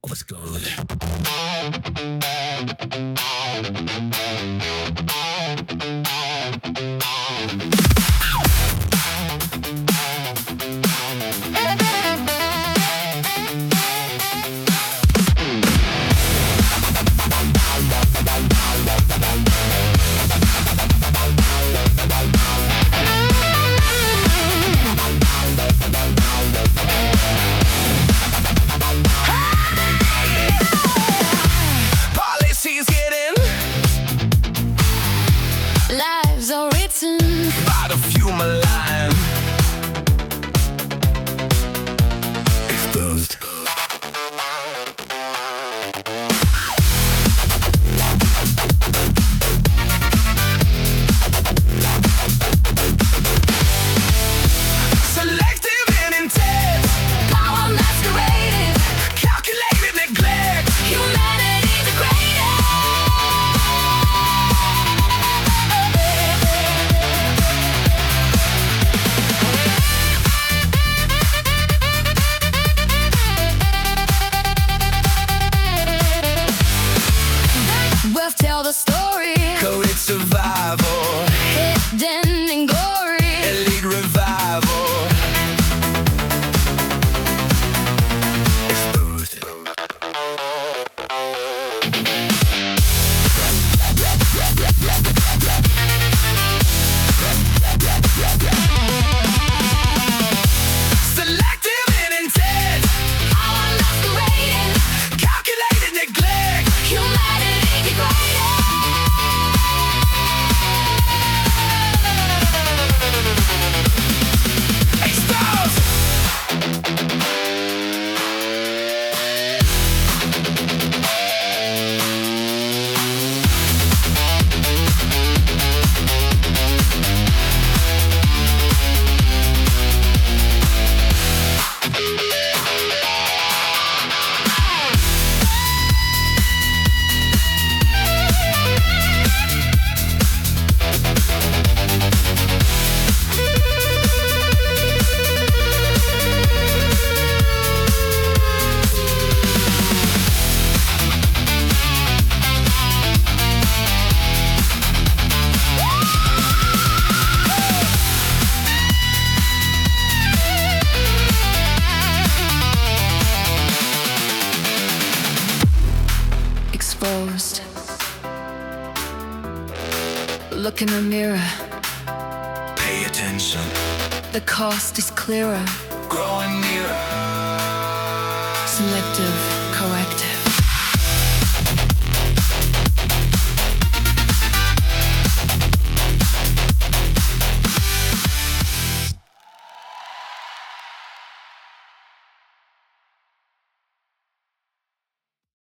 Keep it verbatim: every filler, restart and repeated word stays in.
was good. Policies getting Lives are written by the few malign. Exposed. Selective and intent, power masqueraded, calculated neglect. humanity degraded. We'll tell the story, Coded survival, hidden in glory. elite revival. Exposed. Selective and intent, Power masqueraded, calculated neglect. humanity degraded. Exposed. Exposed. Look in the mirror, Pay attention, the cost is clearer. growing nearer. Selective